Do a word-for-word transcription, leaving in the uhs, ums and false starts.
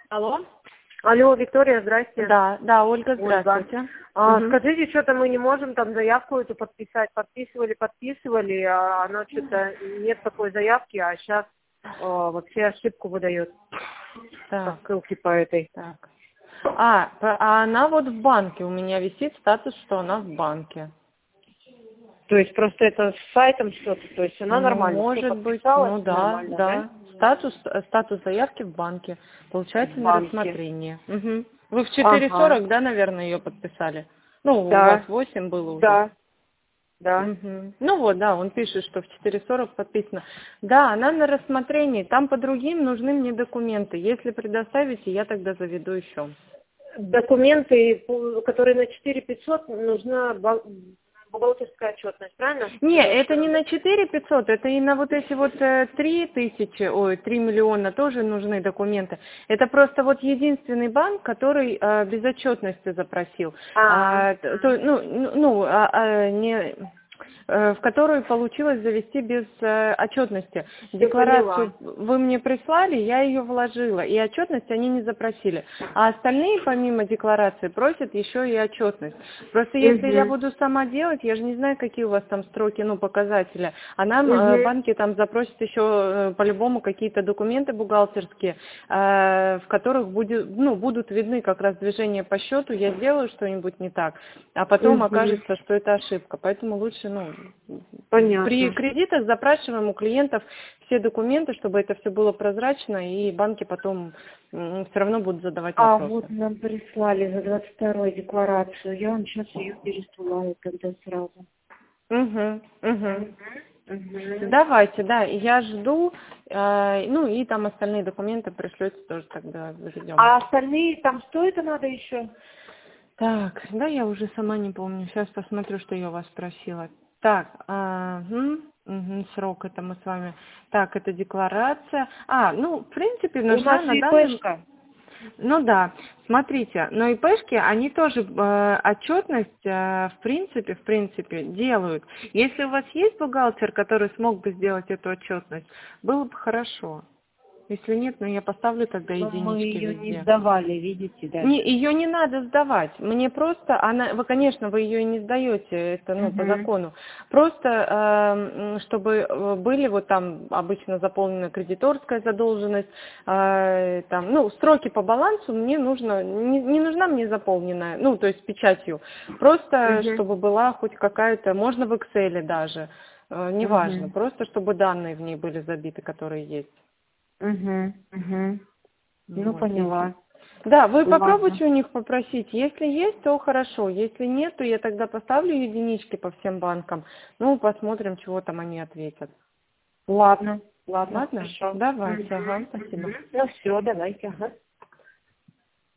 Алло? Алло, Виктория, здрасте. Да, да, Ольга, Ольга. здравствуйте. А, Мгм. скажите, что-то мы не можем там заявку эту подписать. Подписывали, подписывали, а оно что-то нет такой заявки, а сейчас вообще ошибку выдает по Так, ссылке по этой. так. А, по- а она вот в банке, у меня висит статус, что она в банке. То есть просто это с сайтом что-то, то есть она Ну, нормально, все может быть, подписала, ну все да, нормально, да? да. Статус, э, статус заявки в банке. В Получается на банке. рассмотрение. Мгм. Вы в четыре Ага, сорок, да, наверное, ее подписали? Ну, у вас да, восемь было уже. да, да. Мгм. Ну вот, да, он пишет, что в четыре сорок подписано. Да, она на рассмотрении. Там по другим нужны мне документы. Если предоставите, я тогда заведу еще. Документы, которые на четыре пятьсот, нужна бал- бухгалтерская отчетность, правильно? Не, Или это что? не на четыре пятьсот, это и на вот эти вот э, три тысячи, ой, три миллиона тоже нужны документы. Это просто вот единственный банк, который э, без отчетности запросил. А, А, т- то, ну, ну, ну, а, а, не, э, в которую получилось завести без э, отчетности. все поняла. Декларацию вы мне прислали, я ее вложила, и отчетность они не запросили. А остальные, помимо декларации, просят еще и отчетность. Просто если я Угу. буду сама делать, я же не знаю, какие у вас там строки, ну, показатели. А нам э, Угу. банки там запросят еще э, по-любому какие-то документы бухгалтерские, э, в которых будет, ну, будут видны как раз движения по счету, я сделаю что-нибудь не так, а потом Угу. окажется, что это ошибка. Поэтому лучше, ну, при Понятно. кредитах запрашиваем у клиентов все документы, чтобы это все было прозрачно, и банки потом все равно будут задавать А вот вопросы. нам прислали за двадцать вторую декларацию. Я вам сейчас ее пересылаю тогда сразу. Угу, угу. Угу. Угу. Давайте, да, я жду, э, ну и там остальные документы пришлете тоже тогда заведем. А остальные там что это надо еще? Так, да, я уже сама не помню. Сейчас посмотрю, что я у вас спросила. Так, а, мгм, мгм, срок это мы с вами. Так, это декларация. А, ну, в принципе, У нужна нас на данный... ИПшка. Ну да, смотрите, но ИПшки, они тоже э, отчетность, э, в принципе, в принципе, делают. Если у вас есть бухгалтер, который смог бы сделать эту отчетность, было бы хорошо. Если нет, ну я поставлю тогда Но мы единички ее не везде. сдавали, видите, да. Не, ее не надо сдавать. Мне просто, она, вы, конечно, вы ее и не сдаете, это, ну, по Угу. закону. Просто, э, м, чтобы э, были вот там обычно заполнена кредиторская задолженность, э, там, ну, строки по балансу мне нужно, не, не нужна мне заполненная, ну, то есть печатью. Просто, Угу. чтобы была хоть какая-то, можно в Excel даже, э, неважно, Угу. просто чтобы данные в ней были забиты, которые есть. Угу. Угу. Ну, Вот, если... поняла. Да, вы Ладно. попробуйте у них попросить. Если есть, то хорошо. Если нет, то я тогда поставлю единички по всем банкам. Ну, посмотрим, чего там они ответят. Ладно. Ладно, Ладно? хорошо. Давайте, ага, Угу. спасибо. Угу. Ну все, давайте, ага.